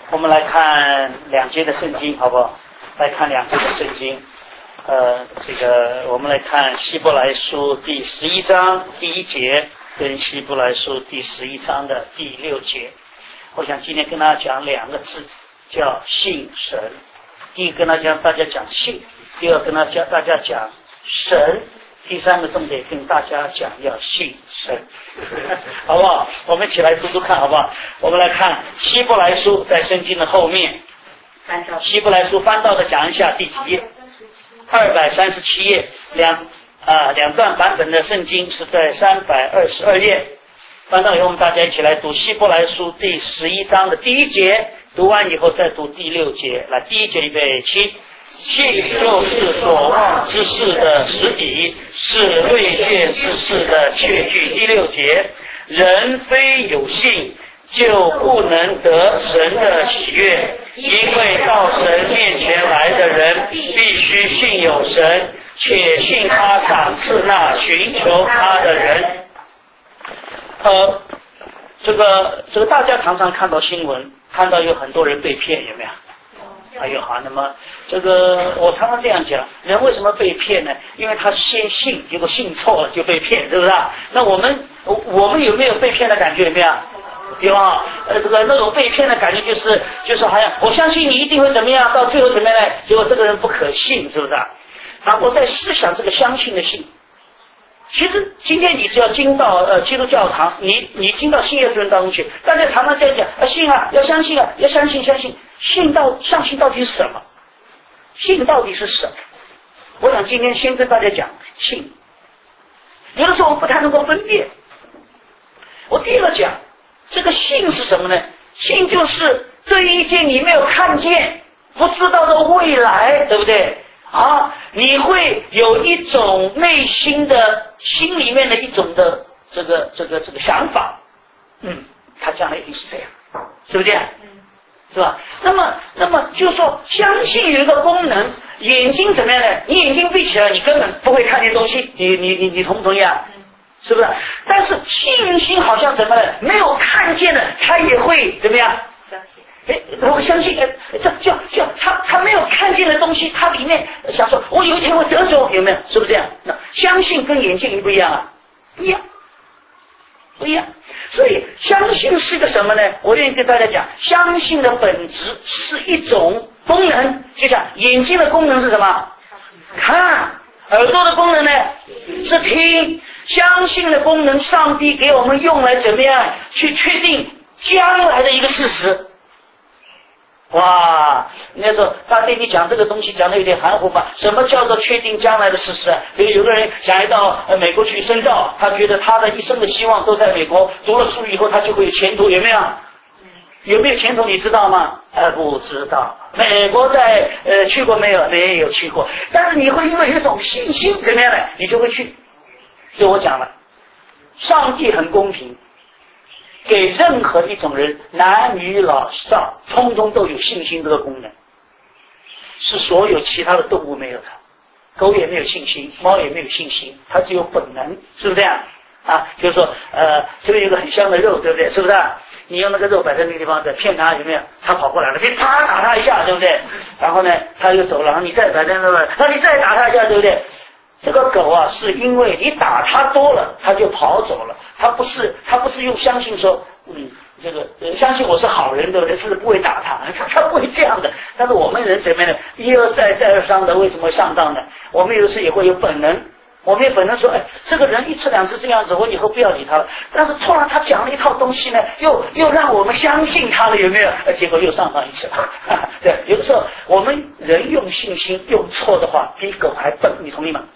我们来看2节的圣经，好不好？来看2节的圣经。我们来看希伯来书第11章第1节，跟希伯来书第11章的第6节。我想今天跟大家讲2个字，叫信神。第一个跟大家讲信，第二跟大家讲神，第3个重点跟大家讲要信神，好不好？我们一起来读读看，好不好？我们来看希伯来书，在圣经的后面，希伯来书翻到的讲一下第几页？237页，两段版本的圣经是在322页。翻到以后，我们大家一起来读希伯来书第11章的第1节，读完以后再读第6节。来，第1节预备起。信就是所望之事的实底，是未见之事的确据。第6节，人非有信，就不能得神的喜悦，因为到神面前来的人必须信有神，且信他赏赐那寻求他的人。这个大家常常看到新闻，看到有很多人被骗，有没有？哎呦好，那么我常常这样讲，人为什么被骗呢？因为他先信，结果信错了就被骗，是不是啊？那我们有没有被骗的感觉？有没有？有啊，那种被骗的感觉就是好像我相信你一定会怎么样，到最后怎么样呢？结果这个人不可信，是不是啊？我在思想这个相信的信。其实今天你只要进到基督教堂，你进到信耶稣人当中去，大家常常这样讲信啊，要相信啊，要相信。相信到底是什么？信到底是什么？我想今天先跟大家讲信。有的时候我们不太能够分辨。我第一个讲这个信是什么呢？信就是对于一件你没有看见、不知道的未来，对不对？你会有一种内心里面的一种的这个想法，他将来一定是这样，是不是这样？是吧？那么就是说，相信有一个功能，眼睛怎么样呢？你眼睛闭起来，你根本不会看见东西，你同不同意啊？是不是？但是信心好像怎么呢？没有看见的，他也会怎么样？相信。我相信，就他没有看见的东西，他里面想说，我有一天会得着，有没有？是不是这样？那相信跟眼睛一不一样啊？不一样。所以相信是个什么呢？我愿意跟大家讲，相信的本质是一种功能，就像眼睛的功能是什么？看。耳朵的功能呢？是听。相信的功能，上帝给我们用来怎么样去确定将来的一个事实。哇，那时候他对你讲这个东西讲的有点含糊吧？什么叫做确定将来的事实啊？比如有个人想要到美国去深造，他觉得他的一生的希望都在美国，读了书以后他就会有前途，有没有？有没有前途你知道吗？不知道。美国去过没有？没有去过。但是你会因为一种信心怎么样呢？你就会去。所以我讲了，上帝很公平，给任何一种人，男女老少，通通都有信心这个功能，是所有其他的动物没有的。狗也没有信心，猫也没有信心，它只有本能，是不是这样？就是说，这边有个很香的肉，对不对？是不是？你用那个肉摆在那个地方，再骗他，有没有？他跑过来了，别啪打他一下，对不对？然后呢，他又走了，然后你再摆在那个，那你再打他一下，对不对？这个狗啊，是因为你打它多了，它就跑走了。它不是用相信说，相信我是好人，对不对？是不会打他不会这样的。但是我们人怎么样呢？一而再再而三的，为什么上当呢？我们有时也会有本能，我们也本能说，这个人1次2次这样子，我以后不要理他了。但是突然他讲了一套东西呢，又让我们相信他了，有没有？结果又上当一次了。对，有的时候我们人用信心用错的话，比狗还笨，你同意吗？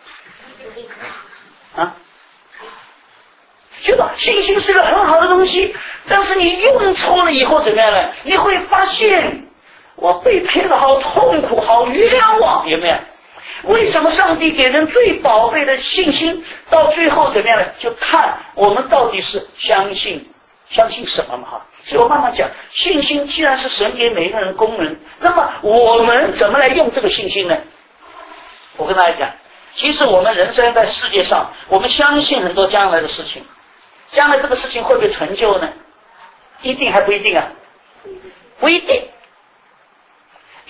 觉得信心是个很好的东西，但是你用错了以后怎么样呢？你会发现我被骗了，好痛苦，好冤枉，有没有？为什么上帝给人最宝贝的信心，到最后怎么样呢？就看我们到底是相信什么嘛？所以我慢慢讲，信心既然是神给每个人功能，那么我们怎么来用这个信心呢？我跟大家讲，其实我们人生在世界上，我们相信很多将来的事情，将来这个事情会不会成就呢？一定还不一定啊？不一定。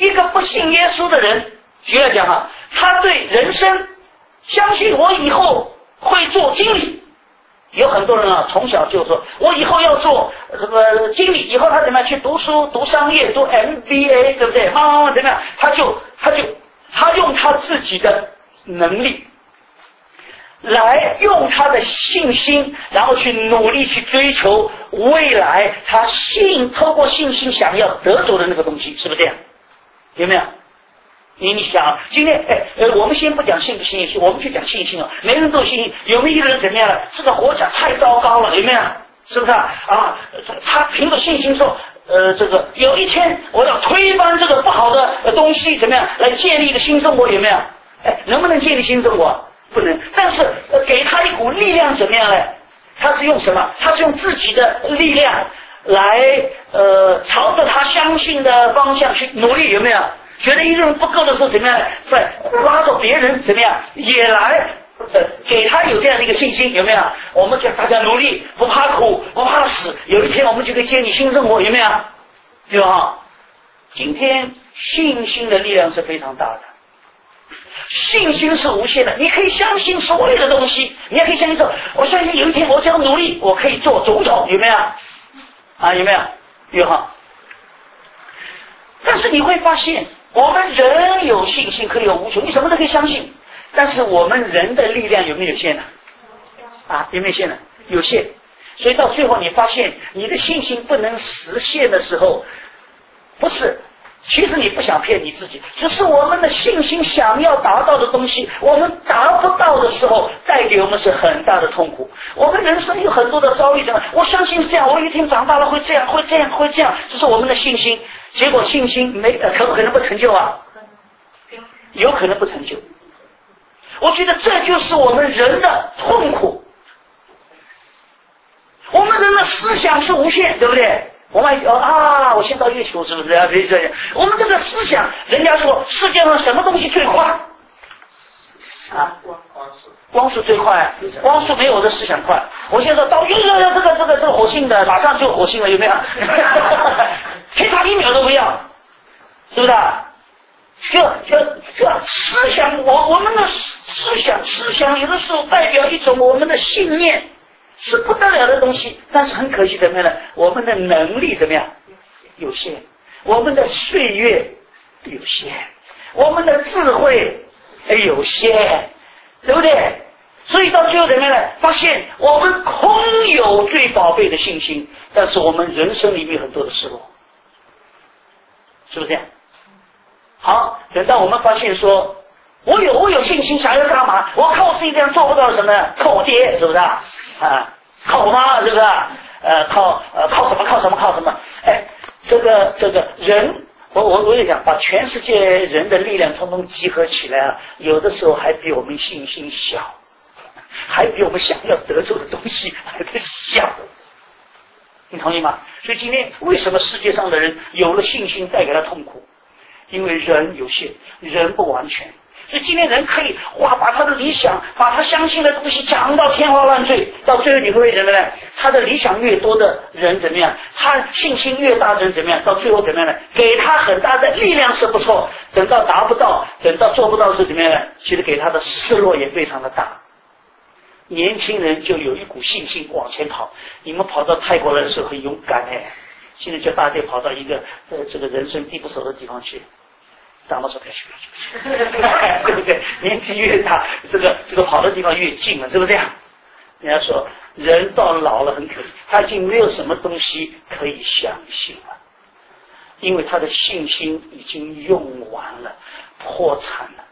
一个不信耶稣的人，举例讲啊，他对人生相信我以后会做经理。有很多人啊，从小就说我以后要做这个经理，以后他怎么样去读书、读商业、读 MBA， 对不对？慢慢怎么样，他用他自己的能力来用他的信心，然后去努力去追求未来他透过信心想要得着的那个东西，是不是这样？有没有？你想，今天我们先不讲信不信心，我们去讲信心啊。每个人都有信心，有没有一个人怎么样了？这个活讲太糟糕了，有没有？是不是啊？他凭着信心说，这个有一天我要推翻这个不好的东西，怎么样来建立一个新中国？有没有？能不能建立新中国？不能。但是给他一股力量，怎么样呢？他是用什么？他是用自己的力量来朝着他相信的方向去努力，有没有？觉得一个人不够的时候，怎么样？再拉着别人，怎么样也来给他有这样的一个信心，有没有？我们大家努力，不怕苦，不怕死，有一天我们就可以建立新生活，有没有？对吧？今天信心的力量是非常大的，信心是无限的，你可以相信所有的东西，你也可以相信说，我相信有一天我只要努力，我可以做总统，有没有？啊，有没有？有哈。但是你会发现，我们人有信心可以有无穷，你什么都可以相信，但是我们人的力量有没有限呢？啊，有没有限呢？有限。所以到最后你发现你的信心不能实现的时候，不是，其实你不想骗你自己，只是我们的信心想要达到的东西，我们达不到的时候，带给我们是很大的痛苦。我们人生有很多的遭遇，我相信是这样，我一天长大了会这样，会这样，会这样，这是我们的信心。结果信心可不可能不成就啊？有可能不成就。我觉得这就是我们人的痛苦。我们人的思想是无限，对不对？我们我先到月球，是不是？我们这个思想，人家说世界上什么东西最快啊？光速最快，光速没有我的思想快。我现在说到这个火星的，马上就火星了，有没有？天差1秒都不要，是不是？这思想，我们的思想有的时候代表一种我们的信念，是不得了的东西。但是很可惜怎么样呢？我们的能力怎么样？有限。我们的岁月有限，我们的智慧有限，对不对？所以到最后怎么样呢？发现我们空有最宝贝的信心，但是我们人生里面很多的失落，是不是这样？好，等到我们发现说，我有信心，想要干嘛？我靠我自己这样做不到什么呢？靠我爹，是不是啊？靠我妈，是不是？靠什么？这个人，我也想把全世界人的力量统统集合起来啊，有的时候还比我们信心小，还比我们想要得着的东西还得小。你同意吗？所以今天为什么世界上的人有了信心带给他痛苦？因为人有限，人不完全。所以今天人可以把他的理想，把他相信的东西讲到天花乱坠，到最后你会为什么呢？他的理想越多的人怎么样？他信心越大的人怎么样？到最后怎么样呢？给他很大的力量是不错，等到达不到，等到做不到是怎么样呢？其实给他的失落也非常的大。年轻人就有一股信心往前跑。你们跑到泰国来的时候很勇敢现在叫大家跑到一个这个人生地不熟的地方去。大妈说不要去，对不对？年纪越大，这个跑的地方越近了，是不是这样？人家说人到老了很可惜，他已经没有什么东西可以相信了，因为他的信心已经用完了，破产了。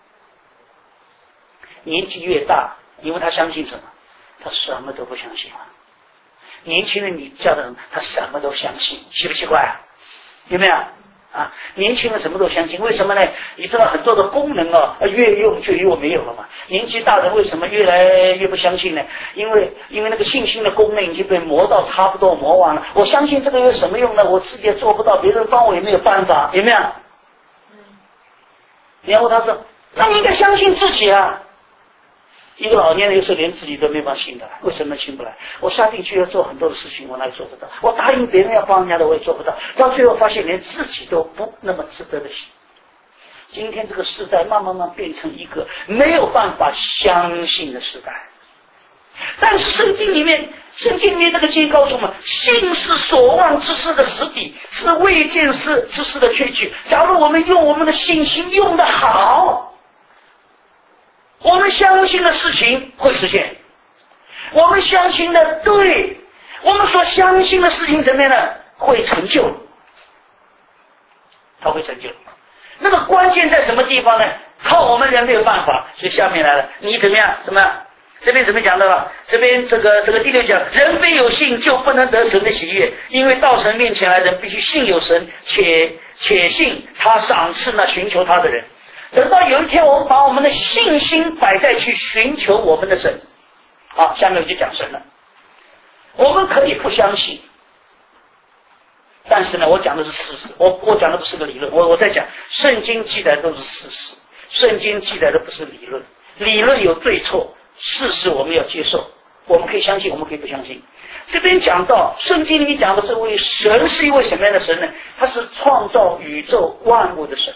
年纪越大，因为他相信什么？他什么都不相信了。年轻人，你叫的人，他什么都相信，奇不奇怪啊？有没有？年轻人什么都相信，为什么呢？你知道很多的功能越用就越没有了嘛。年纪大人为什么越来越不相信呢？因为那个信心的功能已经被磨到差不多磨完了。我相信这个有什么用呢？我自己也做不到，别人帮我也没有办法，有没有？然后他说，那你应该相信自己啊。 一个老年人有时候连自己都没办法信的，为什么信不来？我下定决心要做很多的事情，我哪里做不到？我答应别人要帮人家的，我也做不到。到最后发现连自己都不那么值得的信。今天这个时代慢慢变成一个没有办法相信的时代。但是圣经里面这个经告诉我们，信是所望之事的实底，是未见之事的确据。假如我们用我们的信心用得好，我们相信的事情会实现，我们相信的对，我们所相信的事情怎么样呢？会成就，它会成就。那个关键在什么地方呢？靠我们人没有办法。所以下面来了，你怎么样？这边怎么讲的了？这边这个第6讲，人非有信就不能得神的喜悦，因为到神面前来，人必须信有神，且信他赏赐那寻求他的人。等到有一天我们把我们的信心摆在去寻求我们的神，好，下面我就讲神了。我们可以不相信，但是呢，我讲的是事实，我讲的不是个理论，我在讲圣经记载都是事实，圣经记载的不是理论，理论有对错，事实我们要接受，我们可以相信，我们可以不相信。这边讲到圣经里面讲的这位神是一位什么样的神呢？他是创造宇宙万物的神。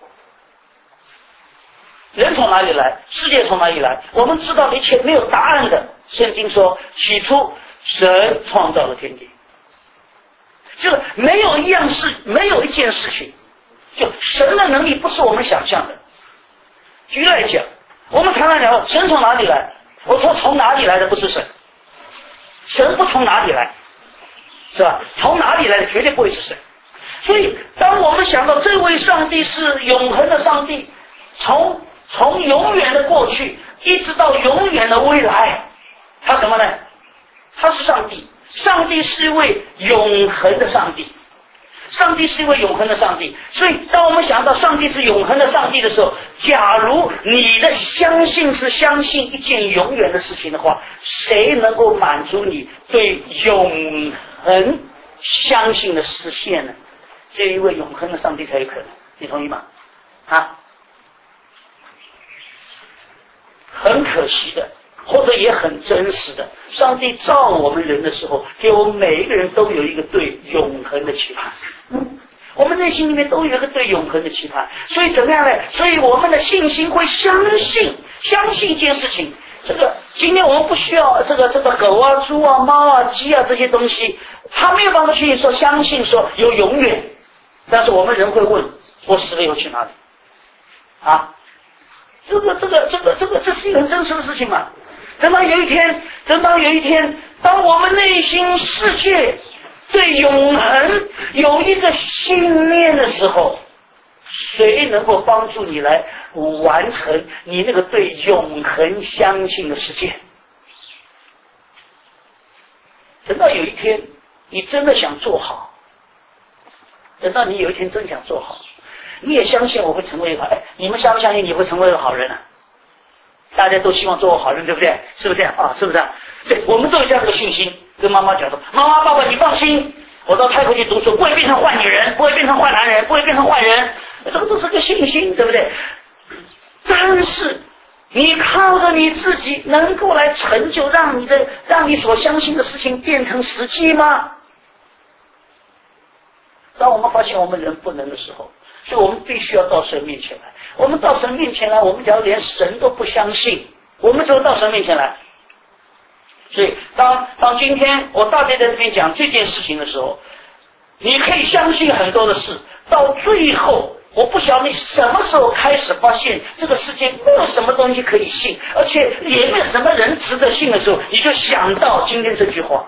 人从哪里来？世界从哪里来？我们知道的一切没有答案的。圣经说，起初神创造了天地，就是没有一件事情，就神的能力不是我们想象的。举例来讲，我们常常聊神从哪里来，我说从哪里来的不是神，神不从哪里来，是吧？从哪里来的绝对不会是神。所以当我们想到这位上帝是永恒的上帝，从永远的过去一直到永远的未来，他什么呢？他是上帝，上帝是一位永恒的上帝，上帝是一位永恒的上帝。所以当我们想到上帝是永恒的上帝的时候，假如你的相信是相信一件永远的事情的话，谁能够满足你对永恒相信的实现呢？这一位永恒的上帝才有可能，你同意吗？很可惜的，或者也很真实的，上帝造我们人的时候，给我们每一个人都有一个对永恒的期盼。我们内心里面都有一个对永恒的期盼，所以怎么样呢？所以我们的信心会相信一件事情。这个今天我们不需要这个狗啊、猪啊、猫啊、鸡啊这些东西，他没有办法去说相信说有永远。但是我们人会问，我死了以后去哪里？这是一个很真实的事情嘛。等到有一天，当我们内心世界对永恒有一个信念的时候，谁能够帮助你来完成你那个对永恒相信的世界？等到有一天你真的想做好，等到你有一天真想做好，你也相信我会成为一个好，你们相不相信你会成为一个好人啊？大家都希望做个好人，对不对？是不是这样啊？是不是？对，我们都有这样的信心。跟妈妈讲说，妈妈、爸爸，你放心，我到泰国去读书，不会变成坏女人，不会变成坏男人，不会变成坏人，这个都是个信心，对不对？但是你靠着你自己能够来成就，让你所相信的事情变成实际吗？当我们发现我们人不能的时候，所以我们必须要到神面前来。我们到神面前来，我们假如连神都不相信，我们怎么到神面前来？所以当今天我大概在这边讲这件事情的时候，你可以相信很多的事，到最后我不晓得你什么时候开始发现这个世界没有什么东西可以信，而且也没有什么人值得信的时候，你就想到今天这句话：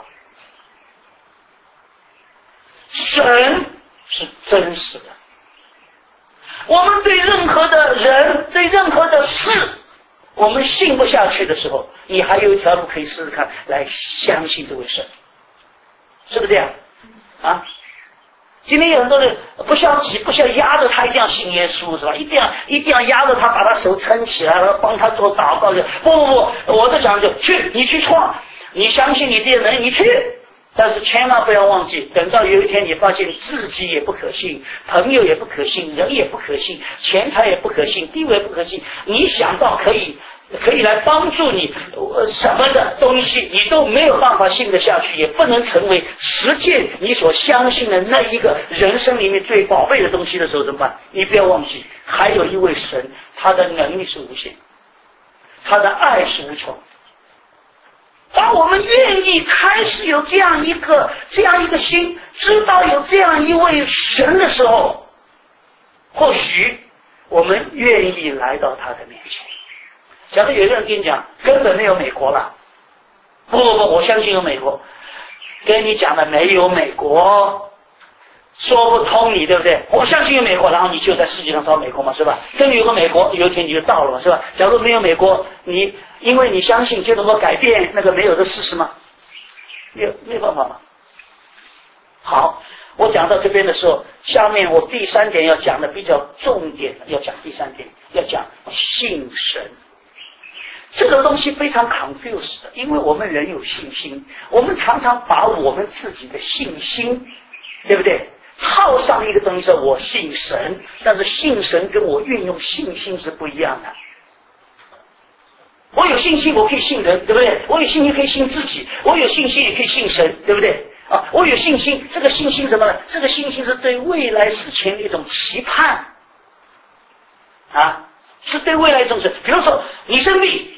神是真实的。我们对任何的人，对任何的事，我们信不下去的时候，你还有一条路可以试试看，来相信这位神，是不是这样？今天有很多人不需要压着他一定要信耶稣，是吧？一定要压着他，把他手撑起来，然后帮他做祷告。不，我的讲究，你去创，你相信你这些人，你去。但是千万不要忘记，等到有一天你发现自己也不可信，朋友也不可信，人也不可信，钱财也不可信，地位也不可信，你想到可以可以来帮助你什么的东西，你都没有办法信得下去，也不能成为实践你所相信的那一个人生里面最宝贝的东西的时候怎么办？你不要忘记，还有一位神，他的能力是无限，他的爱是无穷。当我们愿意开始有这样一个心，知道有这样一位神的时候，或许我们愿意来到他的面前。假如有一个人跟你讲根本没有美国了，不，我相信有美国，跟你讲的没有美国，说不通你，对不对？我相信有美国，然后你就在世界上找美国嘛，是吧？真有个美国，有一天你就到了嘛，是吧？假如没有美国，你因为你相信就能够改变那个没有的事实吗？没有办法吗？好，我讲到这边的时候，下面我第三点要讲的比较重点，要讲第三点，要讲信神。这个东西非常 confused 的，因为我们人有信心，我们常常把我们自己的信心，对不对？套上一个东西说我信神，但是信神跟我运用信心是不一样的。我有信心我可以信人，对不对？我有信心可以信自己，我有信心也可以信神，对不对？啊，我有信心，这个信心什么呢？这个信心是对未来事情的一种期盼啊，是对未来一种事。比如说你生病，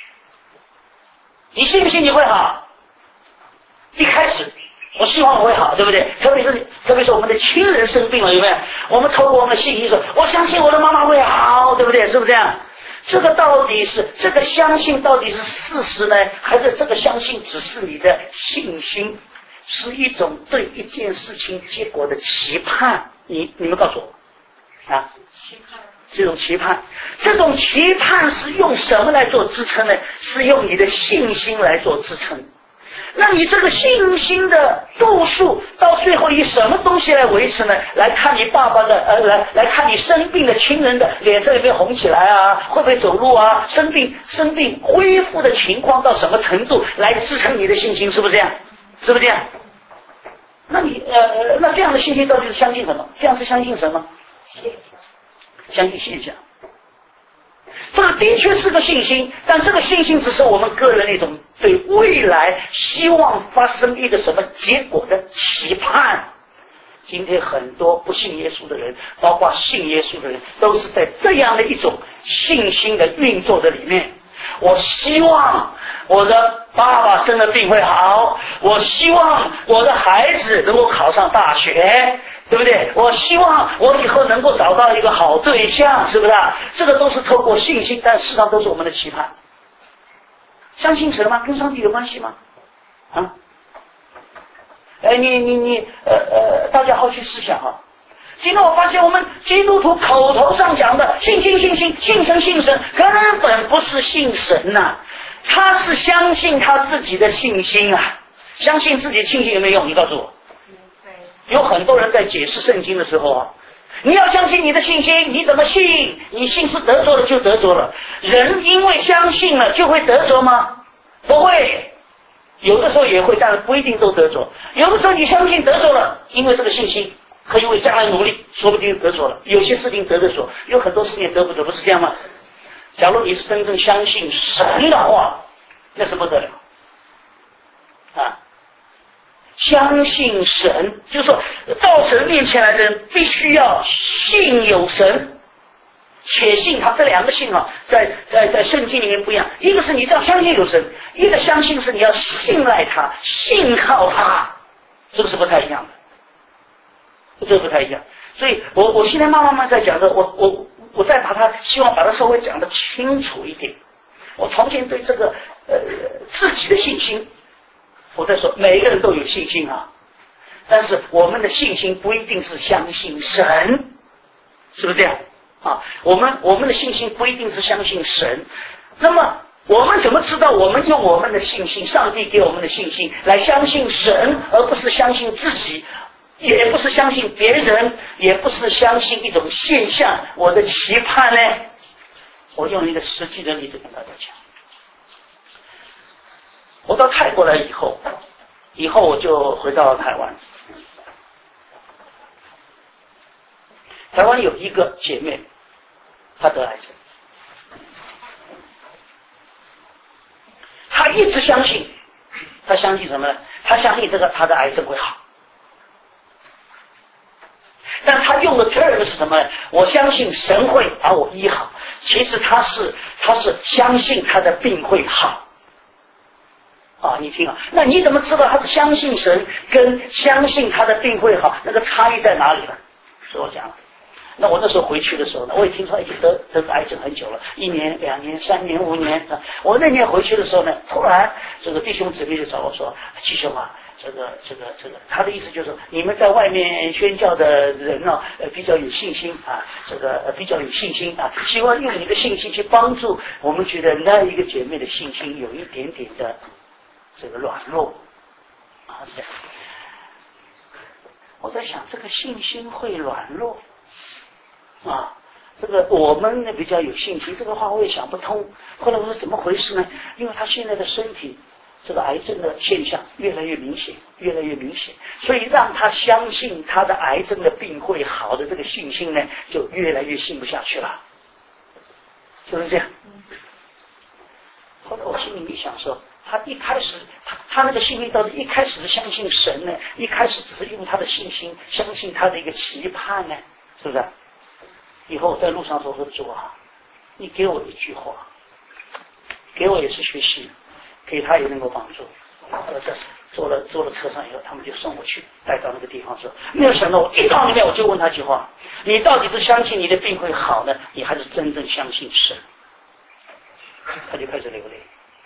你信不信你会好？一开始我希望我会好，对不对？特别是我们的亲人生病了，有没有？我们透过我们的信心说，我相信我的妈妈会好，对不对？是不是这样？这个相信到底是事实呢，还是这个相信只是你的信心，是一种对一件事情结果的期盼？你们告诉我啊，期盼。这种期盼是用什么来做支撑呢？是用你的信心来做支撑。那你这个信心的度数到最后以什么东西来维持呢？来看你爸爸的来看你生病的亲人的脸色有没有红起来啊，会不会走路啊，生病恢复的情况到什么程度来支撑你的信心，是不是这样？是不是这样？那你那这样的信心到底是相信什么？这样是相信什么？相信现象。这个的确是个信心，但这个信心只是我们个人一种对未来希望发生一个什么结果的期盼。今天很多不信耶稣的人，包括信耶稣的人，都是在这样的一种信心的运作的里面。我希望我的爸爸生了病会好，我希望我的孩子能够考上大学，对不对？我希望我以后能够找到一个好对象，是不是？这个都是透过信心，但事实上都是我们的期盼。相信神吗？跟上帝有关系吗？啊？大家好去思想啊。今天我发现我们基督徒口头上讲的信神，根本不是信神呐，他是相信他自己的信心啊。相信自己的信心有没有用？你告诉我。有很多人在解释圣经的时候啊，你要相信你的信心，你怎么信？你信是得着了就得着了。人因为相信了就会得着吗？不会，有的时候也会，但是不一定都得着。有的时候你相信得着了，因为这个信心可以为将来努力，说不定得着了。有些事情得着，有很多事情得不着，不是这样吗？假如你是真正相信神的话，那是不得了啊！相信神，就是说到神面前来的人必须要信有神，且信他。这两个信啊，在圣经里面不一样。一个是你要相信有神，一个相信是你要信赖他，信靠他，这个是不太一样的。这个不太一样。所以我现在慢慢在讲的，我再希望把它稍微讲得清楚一点。我重新对这个自己的信心。我在说每个人都有信心啊，但是我们的信心不一定是相信神，是不是这样啊？我们的信心不一定是相信神。那么我们怎么知道我们用我们的信心，上帝给我们的信心来相信神，而不是相信自己，也不是相信别人，也不是相信一种现象，我的期盼呢？我用一个实际的例子跟大家讲。我到泰国来以后我就回到台湾。台湾有一个姐妹，她得癌症。 他一直相信，他相信什么呢？他相信他的癌症会好。但他用的 term 是什么呢？我相信神会把我医好。其实他是相信他的病会好。你听啊，那你怎么知道他是相信神跟相信他的病会好？那个差异在哪里呢？所以我讲了。那我那时候回去的时候呢，我也听说已经得癌症很久了，1年、2年、3年、5年。我那年回去的时候呢，突然这个弟兄姊妹就找我说：“季兄啊，这个，他的意思就是说，你们在外面宣教的人呢，比较有信心啊，比较有信心啊，希望用你的信心去帮助我们，觉得那一个姐妹的信心有一点点的这个软弱啊，是这样。我在想，这个信心会软弱。”这个我们呢比较有信心，这个话我也想不通。后来我说怎么回事呢？因为他现在的身体，这个癌症的现象越来越明显，所以让他相信他的癌症的病会好的这个信心呢，就越来越信不下去了，是不是这样？后来我心里一想说，他一开始他那个信心到底一开始是相信神呢，一开始只是用他的信心相信他的一个期盼呢，是不是？以后我在路上说主啊，你给我一句话，给我也是学习，给他也能够帮助。坐了车上以后，他们就送我去，带到那个地方时候，没有想到我一到那边我就问他一句话：你到底是相信你的病会好呢，你还是真正相信神？他就开始流泪，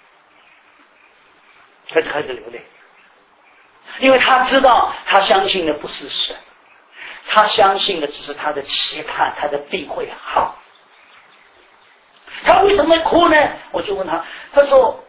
因为他知道他相信的不是神。他相信的只是他的期盼，他的病会好。他为什么哭呢？我就问他，他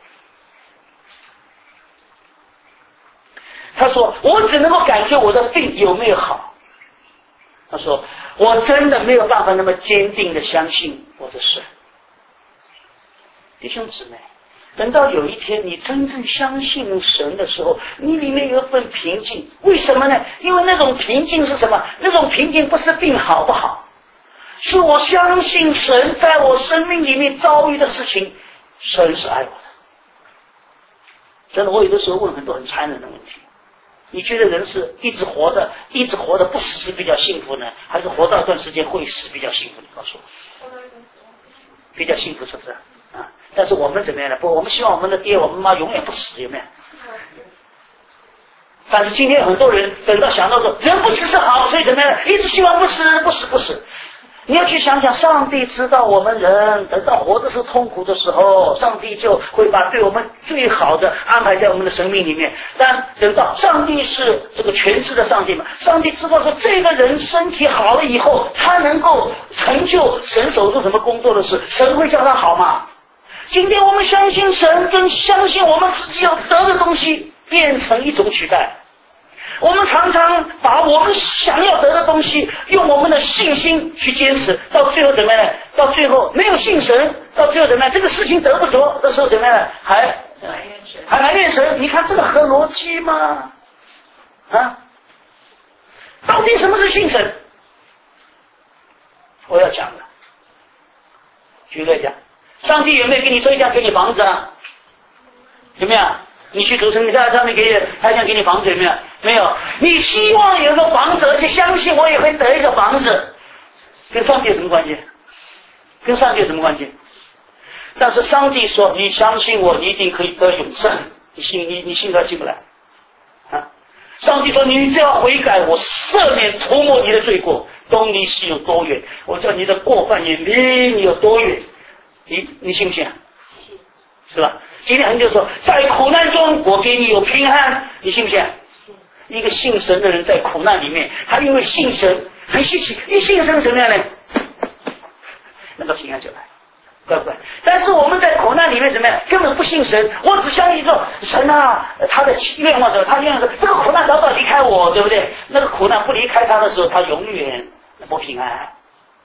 说我只能够感觉我的病有没有好。他说我真的没有办法那么坚定的相信我的神。弟兄姊妹，等到有一天你真正相信神的时候，你里面有一份平静。为什么呢？因为那种平静是什么？那种平静不是病好不好，是我相信神在我生命里面遭遇的事情，神是爱我的。真的，我有的时候问很多很残忍的问题。你觉得人是一直活的不死是比较幸福呢，还是活到一段时间会死比较幸福？你告诉我。比较幸福是不是？但是我们怎么样呢？不，我们希望我们的爹我们妈永远不死，有没有？但是今天很多人等到想到说人不死是好，所以怎么样？一直希望不死。你要去想想，上帝知道我们人等到活着是痛苦的时候，上帝就会把对我们最好的安排在我们的生命里面。但等到上帝是这个全知的上帝嘛，上帝知道说这个人身体好了以后，他能够成就神手做什么工作的事，神会叫他好吗？今天我们相信神跟相信我们自己要得的东西变成一种取代。我们常常把我们想要得的东西用我们的信心去坚持，到最后怎么样呢？到最后没有信神，到最后怎么样？这个事情得不着的时候怎么样呢？还埋怨神。你看这个合逻辑吗？到底什么是信神？我要讲的，举例讲，上帝有没有跟你说一定要给你房子啊？有没有？你去读圣经，上面他想给你房子，有没有？没有。你希望有个房子，而且相信我也会得一个房子，跟上帝有什么关系？跟上帝有什么关系？但是上帝说，你相信我，你一定可以得永生。你信不信不来？上帝说，你只要悔改，我赦免涂抹你的罪过，东离西有多远，我叫你的过犯也离你有多远。你信不信？是吧？今天很多人说，在苦难中我给你有平安，你信不信？一个信神的人在苦难里面，他因为信神很稀奇，一信神怎么样呢？那个平安就来，乖不乖？但是我们在苦难里面怎么样？根本不信神，我只相信说神啊，他的愿望说，他愿望说这个苦难早早离开我，对不对？那个苦难不离开他的时候，他永远不平安。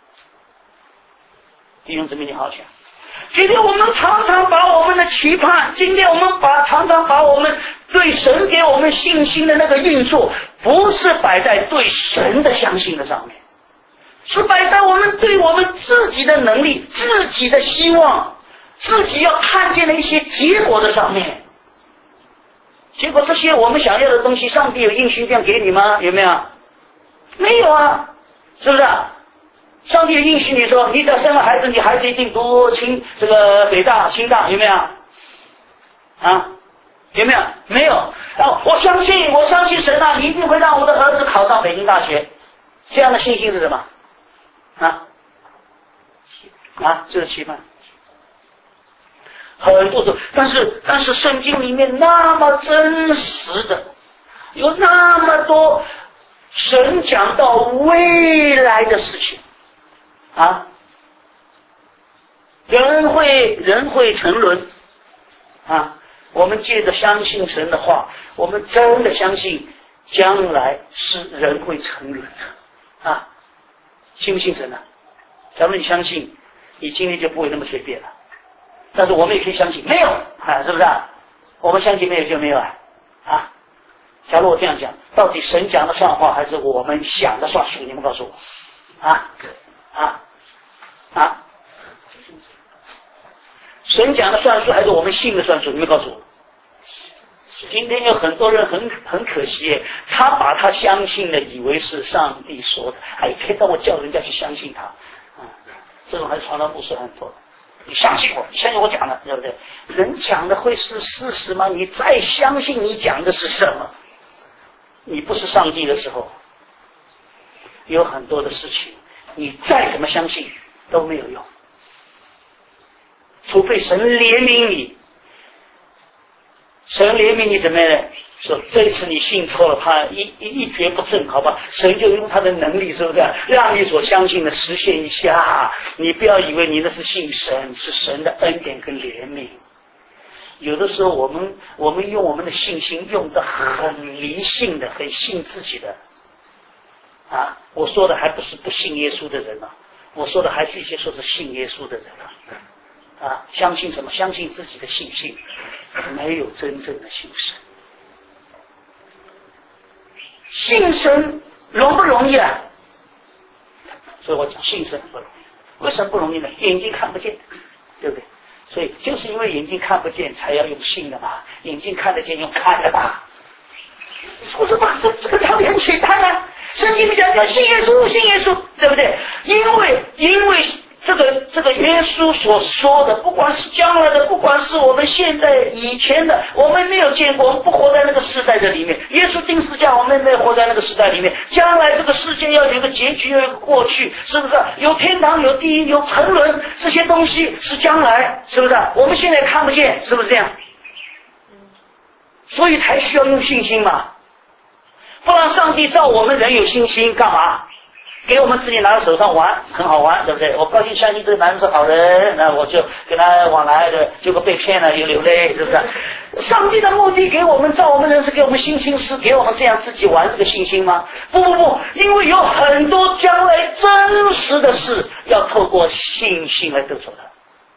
弟兄姊妹，你好想。今天我们常常把我们的期盼，今天我们常常把我们对神给我们信心的那个运作，不是摆在对神的相信的上面，是摆在我们对我们自己的能力、自己的希望， 自己要看见了一些结果的上面。结果这些我们想要的东西，上帝有应许这样给你吗？有没有？没有啊，是不是啊？上帝有应许你说，你只要生了孩子，你孩子一定读这个北大、清大，有没有？啊？有没有？没有。我相信神啊，你一定会让我的儿子考上北京大学。这样的信心是什么？就是期盼。很多时候，但是圣经里面那么真实的，有那么多神讲到未来的事情人会沉沦我们借着相信神的话，我们真的相信将来是人会沉沦的信不信神呢？假如你相信，你今天就不会那么随便了。但是我们也可以相信没有是不是我们相信没有就没有假如我这样讲，到底神讲的算话还是我们想的算数？你们告诉我神讲的算数还是我们信的算数？你们告诉我。今天有很多人很可惜，他把他相信的以为是上帝说的，一天到晚叫人家去相信他这种还是传道牧师很多。你相信我，你相信我讲的，对不对？人讲的会是事实吗？你再相信你讲的是什么？你不是上帝的时候，有很多的事情，你再怎么相信都没有用，除非神怜悯你。神怜悯你怎么样呢？说这次你信错了，怕一蹶不振，好吧？神就用他的能力，是不是让你所相信的实现一下？你不要以为你那是信神，是神的恩典跟怜悯。有的时候我们用我们的信心用得很离性的，很信自己的我说的还不是不信耶稣的人我说的还是一些说是信耶稣的人相信什么？相信自己的信心，没有真正的信神。信神容不容易所以我讲信神不容易。为什么不容易呢？眼睛看不见，对不对？所以就是因为眼睛看不见，才要用信的嘛。眼睛看得见，用看的吧。我说吧，这个道理很简单圣经里讲要信耶稣，信耶稣，对不对？因为这个耶稣所说的，不管是将来的，不管是我们现在以前的，我们没有见过，我们不活在那个时代的里面。耶稣定十架，我们没有活在那个时代里面。将来这个世界要有一个结局，要有一个过去，是不是？有天堂，有地狱，有沉沦，这些东西是将来，是不是？我们现在看不见，是不是这样？所以才需要用信心嘛。不然上帝造我们人有信心干嘛？给我们自己拿到手上玩，很好玩，对不对？我高兴相信这个男人是好人，那我就跟他往来的，结果被骗了又流泪，是不是？上帝的目的给我们造我们人是给我们信心，是给我们这样自己玩这个信心吗？不，因为有很多将来真实的事要透过信心来得着的。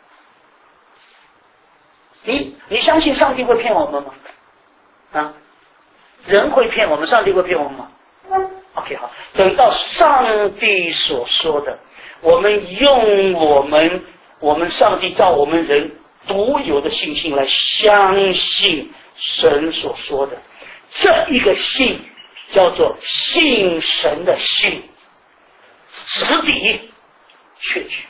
你相信上帝会骗我们吗？人会骗我们，上帝会骗我们吗？OK， 好，等到上帝所说的，我们用我们上帝造我们人独有的信心来相信神所说的，这一个信叫做信神的信，实底确据。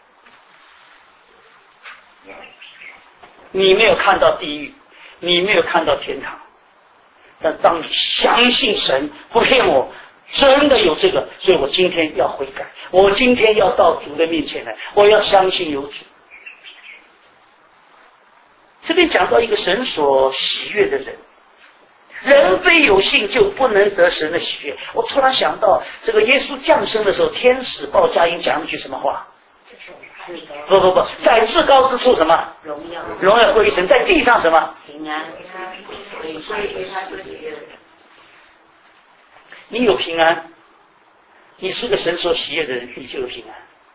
你没有看到地狱，你没有看到天堂，但当你相信神不骗我，真的有这个，所以我今天要悔改，我今天要到主的面前来，我要相信有主。这边讲到一个神所喜悦的人，人非有信就不能得神的喜悦。我突然想到，这个耶稣降生的时候，天使报佳音讲了句什么话？不，在至高之处什么？荣耀归于神，在地上什么？平安。你有平安，你是个神所喜悦的人，你就有平安。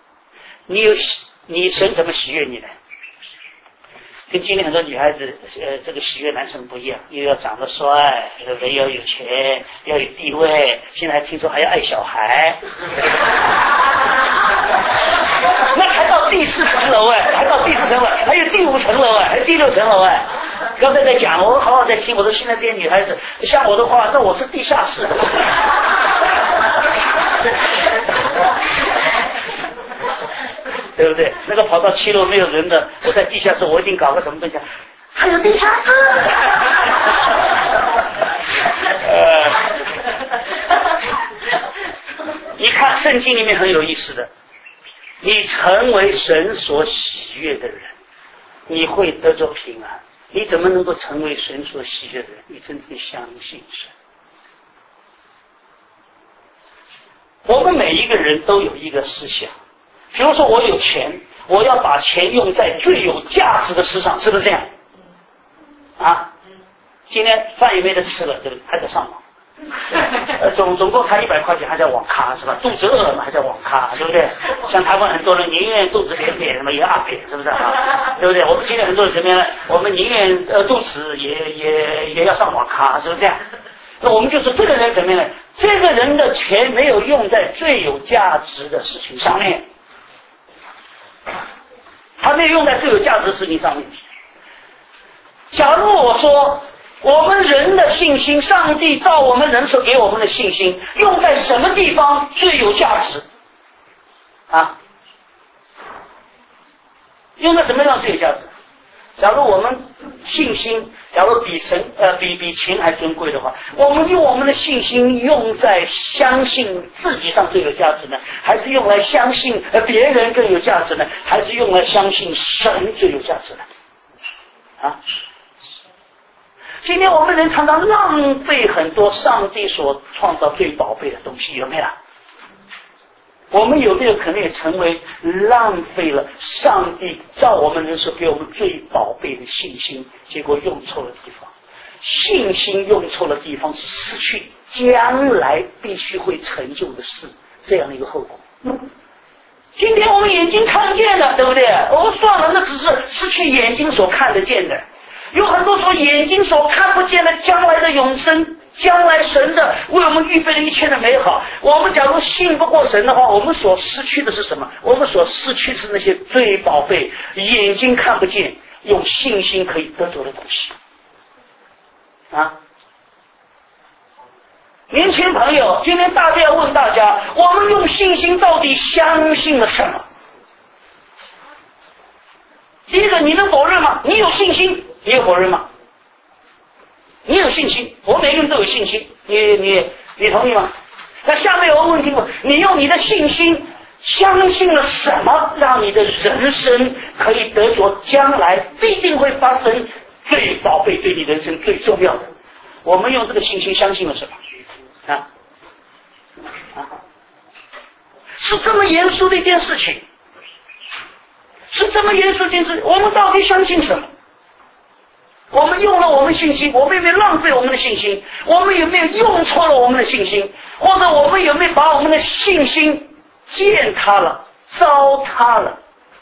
你神怎么喜悦你呢？跟今天很多女孩子这个喜悦男生不一样，又要长得帅，对不对？要有钱，要有地位，现在还听说还要爱小孩。那才到第4层楼还到第 4层了，还有第5层楼还有第6层楼刚才在讲，我好好在听。我说现在这些女孩子像我的话，那我是地下室。对不对？那个跑到7楼没有人的，我在地下室，我一定搞个什么东西。还有地下室。你看圣经里面很有意思的，你成为神所喜悦的人，你会得着平安。你怎么能够成为神所喜悦的人？你真正相信神。我们每一个人都有一个思想，比如说我有钱，我要把钱用在最有价值的事上，是不是这样？今天饭也没得吃了，对不对？还在上网。总共才100块钱，还在网咖是吧？肚子饿了嘛，还在网咖，对不对？像台湾很多人宁愿肚子扁扁，什么也阿扁，是不是对不对？我们今天很多人怎么样呢？我们宁愿肚子也要上网咖，是不是这样？那我们就说这个人怎么样呢？这个人的钱没有用在最有价值的事情上面，他没有用在最有价值的事情上面。假如我说我们人的信心，上帝照我们人所给我们的信心用在什么地方最有价值用在什么地方最有价值？假如我们信心假如比钱还尊贵的话，我们用我们的信心用在相信自己上最有价值呢，还是用来相信别人更有价值呢，还是用来相信神最有价值呢？今天我们人常常浪费很多上帝所创造最宝贝的东西，有没有？我们有没有可能也成为浪费了上帝照我们人所给我们最宝贝的信心，结果用错了地方？信心用错了地方是失去将来必须会成就的事，这样的一个后果。今天我们眼睛看见了，对不对？算了，那只是失去眼睛所看得见的。有很多时候眼睛所看不见的将来的永生，将来神的为我们预备的一切的美好，我们假如信不过神的话，我们所失去的是什么？我们所失去的是那些最宝贝眼睛看不见用信心可以得着的东西年轻朋友，今天大家要问大家，我们用信心到底相信了什么？第一个，你能否认吗？你有信心，你有否认吗？你有信心，我们每个人都有信心，你同意吗？那下面有个问题，你用你的信心相信了什么，让你的人生可以得着将来必定会发生最宝贝对你人生最重要的？我们用这个信心相信了什么？是这么严肃的一件事情，是这么严肃的一件事情，我们到底相信什么？我们用了我们信心，我们有没有浪费我们的信心？我们有没有用错了我们的信心？或者我们有没有把我们的信心践踏了、糟蹋了？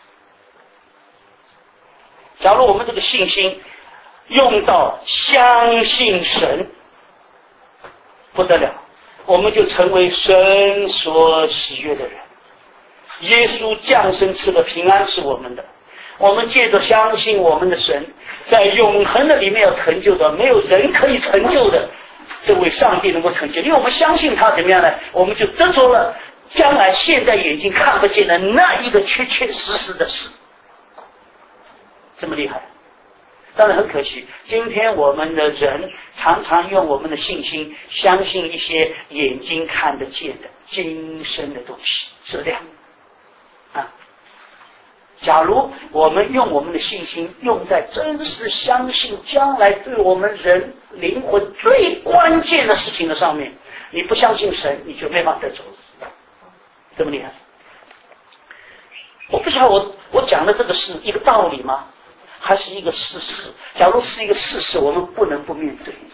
假如我们这个信心用到相信神，不得了，我们就成为神所喜悦的人。耶稣降生赐的平安是我们的，我们借着相信我们的神，在永恒的里面要成就的，没有人可以成就的，这位上帝能够成就，因为我们相信他怎么样呢？我们就得着了将来现在眼睛看不见的那一个确确实实的事。这么厉害。当然很可惜，今天我们的人常常用我们的信心相信一些眼睛看得见的今生的东西，是不是这样？假如我们用我们的信心用在真实相信将来对我们人灵魂最关键的事情的上面，你不相信神，你就没法得着。这么厉害。我不知道我讲的这个是一个道理吗？还是一个事实？假如是一个事实，我们不能不面对。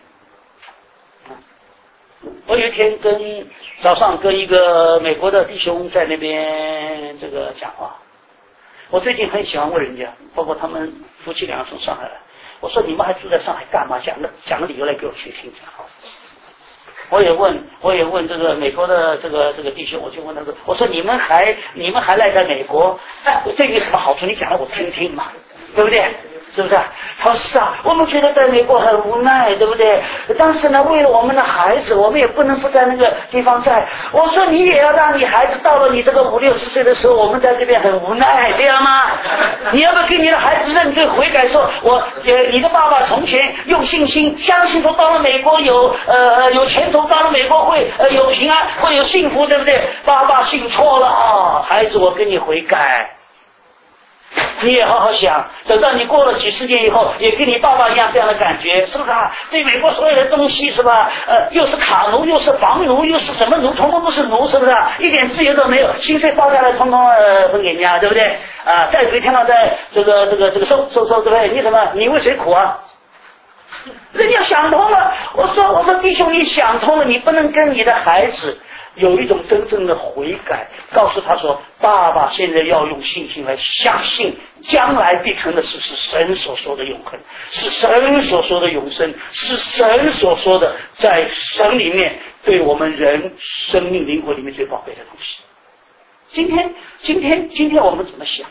我有一天早上跟一个美国的弟兄在那边讲话。我最近很喜欢问人家，包括他们夫妻俩从上海来，我说你们还住在上海干嘛？讲个理由来给我去听。 我也问这个美国的这个弟兄，我就问他说，我说你们还赖在美国，这有什么好处？你讲来我听听嘛，对不对？是不是？他说是啊，我们觉得在美国很无奈，对不对？但是呢，为了我们的孩子，我们也不能不在那个地方在。我说你也要让你孩子到了你这个50、60岁的时候，我们在这边很无奈，这样吗？你要不要跟你的孩子认罪悔改，说你的爸爸从前用信心相信说到了美国有前途，到了美国会有平安，会有幸福，对不对？爸爸信错了啊，孩子，我跟你悔改。你也好好想，等到你过了几十年以后，也跟你爸爸一样这样的感觉，是不是啊？对美国所有的东西，是吧？又是卡奴，又是房奴，又是什么奴，统统都是奴，是不是啊？一点自由都没有，薪水报下来，统统分给人家，对不对？啊，再有一天到在这个收，对不对？你为谁苦啊？人家想通了，我说弟兄，你想通了，你不能跟你的孩子有一种真正的悔改，告诉他说，爸爸现在要用信心来相信将来必成的事是神所说的永恒，是神所说的永生，是神所说的在神里面对我们人生命灵魂里面最宝贝的东西。今天我们怎么想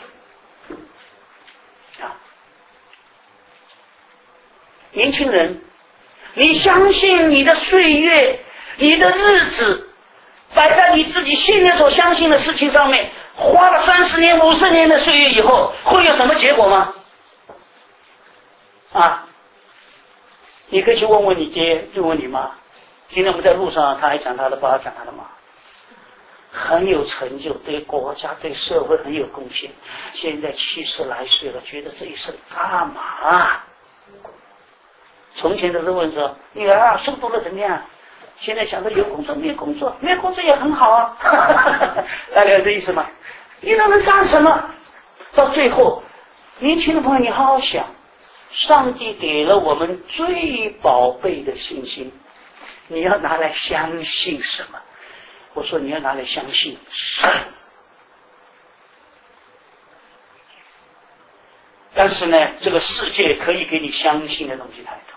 啊？年轻人，你相信你的岁月，你的日子摆在你自己心里所相信的事情上面，花了30年、50年的岁月以后，会有什么结果吗？啊，你可以去问问你爹，问问你妈。今天我们在路上，他还讲他的爸，讲他的妈，很有成就，对国家、对社会很有贡献。现在70来岁了，觉得这一生干嘛？从前都是问说，女儿啊，书读了怎么样？现在想着有工作没有工作，没有工作也很好啊，大家有这意思吗？你那能干什么？到最后，年轻的朋友，你好好想，上帝给了我们最宝贝的信心，你要拿来相信什么？我说你要拿来相信神。但是呢，这个世界可以给你相信的东西太多，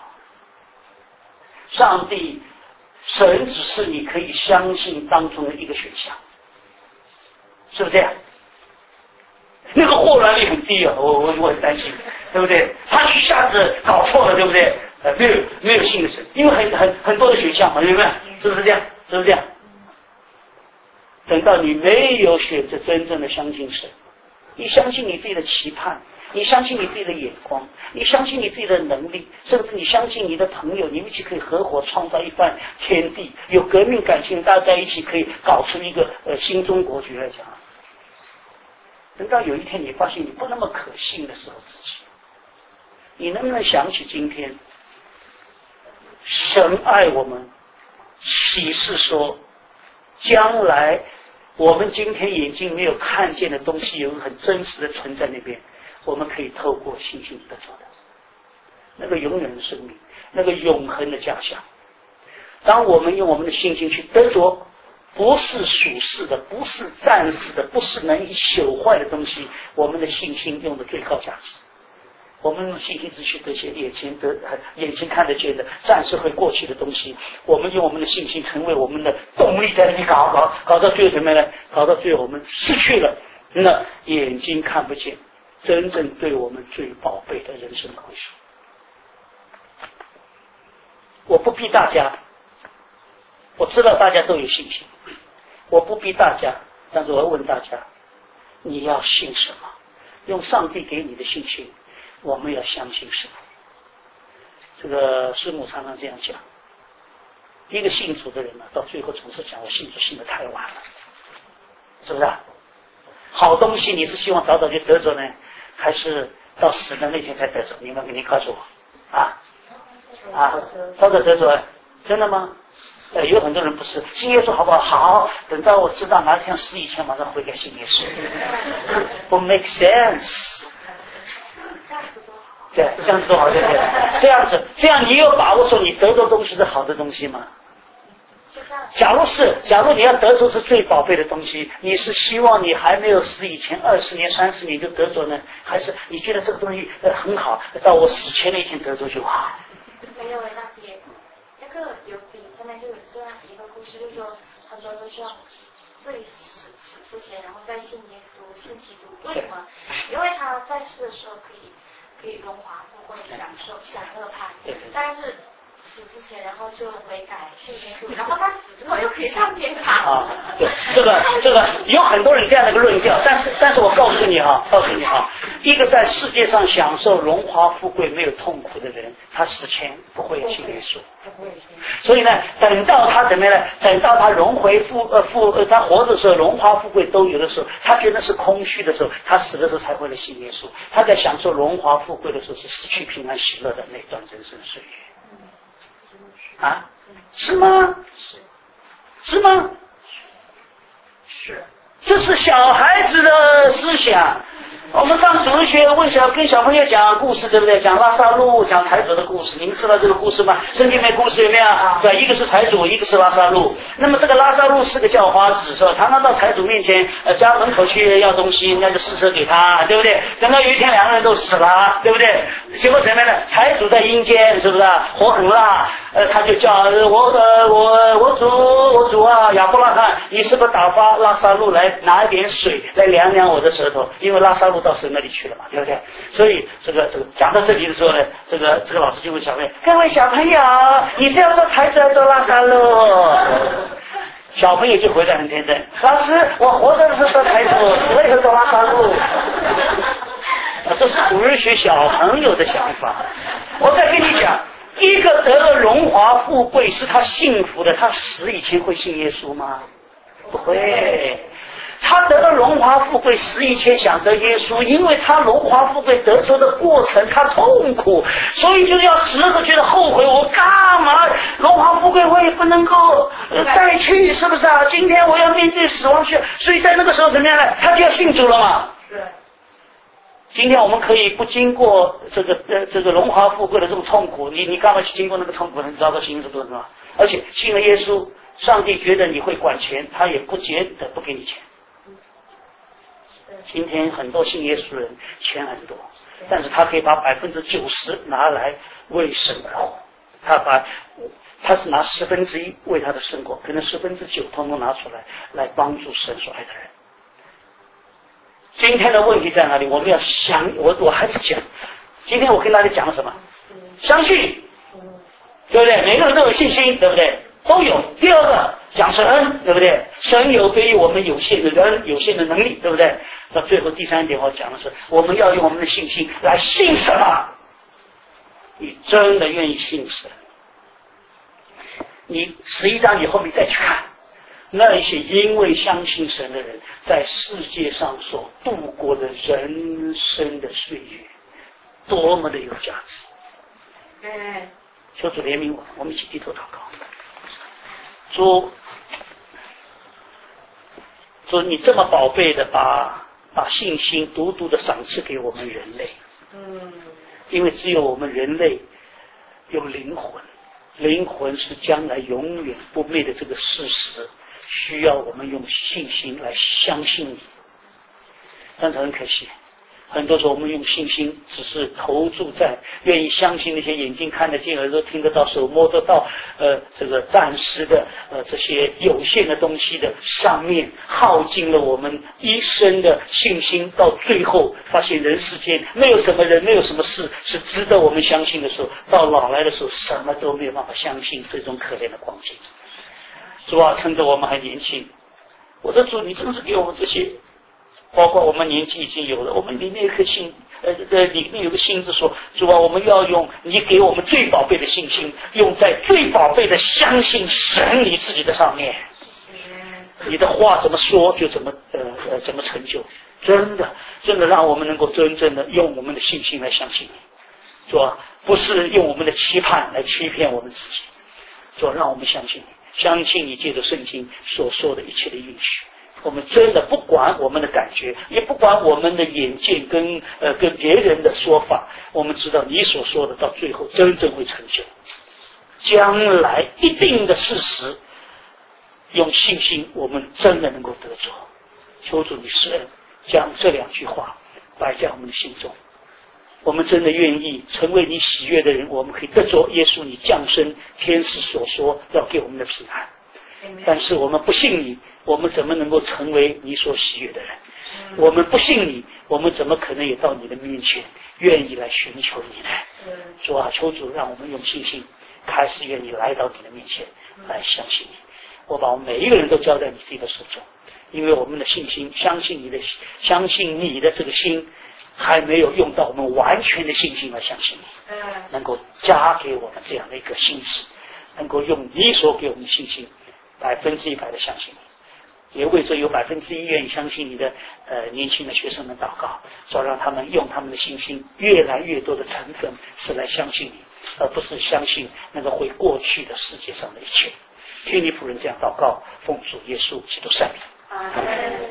上帝神只是你可以相信当中的一个选项，是不是这样？那个豁然率很低啊，我很担心，对不对？他一下子搞错了，对不对？没有信的神，因为很多的选项嘛，对不对？是不是这样？是不是这样？等到你没有选择真正的相信神，你相信你自己的期盼，你相信你自己的眼光，你相信你自己的能力，甚至你相信你的朋友，你们一起可以合伙创造一番天地，有革命感情，大家在一起可以搞出一个新中国局来讲。等到有一天你发现你不那么可信的时候，自己，你能不能想起今天神爱我们，启示说将来我们今天眼睛没有看见的东西，有个很真实的存在那边，我们可以透过信心得着的那个永远的生命，那个永恒的家乡。当我们用我们的信心去得着不是属世的，不是暂时的，不是能以朽坏的东西，我们的信心用的最高价值。我们用信心只去得些眼前看得见的暂时会过去的东西，我们用我们的信心成为我们的动力，在那里搞到最后什么呢？搞到最后我们失去了那眼睛看不见真正对我们最宝贝的人生的归属。我不逼大家，我知道大家都有信心，我不逼大家，但是我要问大家，你要信什么？用上帝给你的信心，我们要相信什么？这个师母常常这样讲，一个信主的人呢，到最后总是讲我信主信得太晚了，是不是啊？好东西你是希望早早就得着呢，还是到死的那天才得着？你告诉我啊，早早得着，真的吗？有很多人不是信耶稣好不好？好，等到我知道哪天死以前马上悔改信耶稣，不 make sense。对，这样子多好，对不对？这样你有把握说你得到东西是好的东西吗？假如你要得着是最宝贝的东西，你是希望你还没有死以前20年、30年就得着呢，还是你觉得这个东西很好，到我死前那一天得着就好？ 没有那个有比现在就有这样一个故事，就是说很多人都说自己死之前，然后再信耶稣、信基督，为什么？因为他在世的时候可以荣华富贵、享乐派，但是死之前，然后就悔改信耶稣，然后他死之后又可以上天堂。 啊，对，这个有很多人这样的一个论调，但是我告诉你哈，一个在世界上享受荣华富贵没有痛苦的人，他死前不会信耶稣。所以呢，等到他怎么样呢？等到他他活的时候荣华富贵都有的时候，他觉得是空虚的时候，他死的时候才会来信耶稣。他在享受荣华富贵的时候，是失去平安喜乐的那段人生岁月。啊，是吗？是吗？是，这是小孩子的思想。我们上主日学跟小朋友讲故事，对不对？讲拉萨路，讲财主的故事。你们知道这个故事吗？圣经里面故事有没有？对，一个是财主，一个是拉萨路。那么这个拉萨路是个叫花子，是吧？常常到财主面前，家门口去要东西，人家就施舍给他，对不对？等到有一天两个人都死了，对不对？结果怎么样呢？财主在阴间，是不是？火很辣，他就叫我主啊，亚伯拉罕，你是不是打发拉萨路来拿一点水来凉凉我的舌头？因为拉萨路到神那里去了嘛，对不对？所以这个讲到这里的时候呢，这个老师就问小朋友：各位小朋友，你是要做财主还是做拉萨路？小朋友就回答很天真：老师，我活着的时候做财主，死了以后做拉萨路。这是主日学小朋友的想法。我再跟你讲，一个得了荣华富贵是他幸福的，他死以前会信耶稣吗？不会。他得了荣华富贵，死以前想得耶稣，因为他荣华富贵得着的过程他痛苦，所以就要死了都觉得后悔，我干嘛荣华富贵我也不能够带去，是不是啊？今天我要面对死亡去，所以在那个时候怎么样呢？他就要信主了嘛。是。今天我们可以不经过这个荣华富贵的这种痛苦，你干嘛去经过那个痛苦呢？你知道这心是多什么？而且信了耶稣，上帝觉得你会管钱，他也不见得不给你钱。今天很多信耶稣人钱很多，但是他可以把90%拿来为神活，他是拿1/10为他的生活，可能9%统统拿出来帮助神所爱的人。今天的问题在哪里？我们要我还是讲，今天我跟大家讲了什么？相信，对不对？每个人都有信心，对不对？都有。第二个讲神，对不对？神有给予我们有限的人有限的能力，对不对？到最后第3点我讲的是，我们要用我们的信心来信什么？你真的愿意信神？你11章你后面再去看，那些因为相信神的人，在世界上所度过的人生的岁月，多么的有价值！求主怜悯我们一起低头祷告。主，你这么宝贝的把信心独独的赏赐给我们人类。因为只有我们人类有灵魂，灵魂是将来永远不灭的这个事实，需要我们用信心来相信你。但是很可惜，很多时候我们用信心只是投注在愿意相信那些眼睛看得见、耳朵听得到、手摸得到这个暂时的这些有限的东西的上面，耗尽了我们一生的信心，到最后发现人世间没有什么人，没有什么事是值得我们相信的时候，到老来的时候什么都没有办法相信，这种可怜的光景。主啊，趁着我们还年轻，我的主，你真是给我们这些，包括我们年纪已经有了，我们里面有颗心，里面有个心字说，主啊，我们要用你给我们最宝贝的信心，用在最宝贝的相信神你自己的上面。你的话怎么说就怎么成就，真的让我们能够真正的用我们的信心来相信你，主啊，不是用我们的期盼来欺骗我们自己，主啊，让我们相信你，相信你借着圣经所说的一切的应许。我们真的不管我们的感觉，也不管我们的眼见跟别人的说法，我们知道你所说的到最后真正会成就，将来一定的事实，用信心我们真的能够得着。求主你施恩，将这2句话摆在我们的心中， 我们真的愿意成为你喜悦的人，我们可以得着耶稣你降生天使所说要给我们的平安。但是我们不信你，我们怎么能够成为你所喜悦的人？我们不信你，我们怎么可能也到你的面前愿意来寻求你呢？主啊，求主让我们用信心开始愿意来到你的面前来相信你。我把我们每一个人都交在你自己的手中，因为我们的信心，相信你的这个心还没有用到我们完全的信心来相信你，能够加给我们这样的一个心智，能够用你所给我们的信心100%的相信你。也为这有1%愿意相信你的年轻的学生们祷告，说让他们用他们的信心越来越多的成分是来相信你，而不是相信那个会过去的世界上的一切。听你仆人这样祷告，奉主耶稣基督圣名。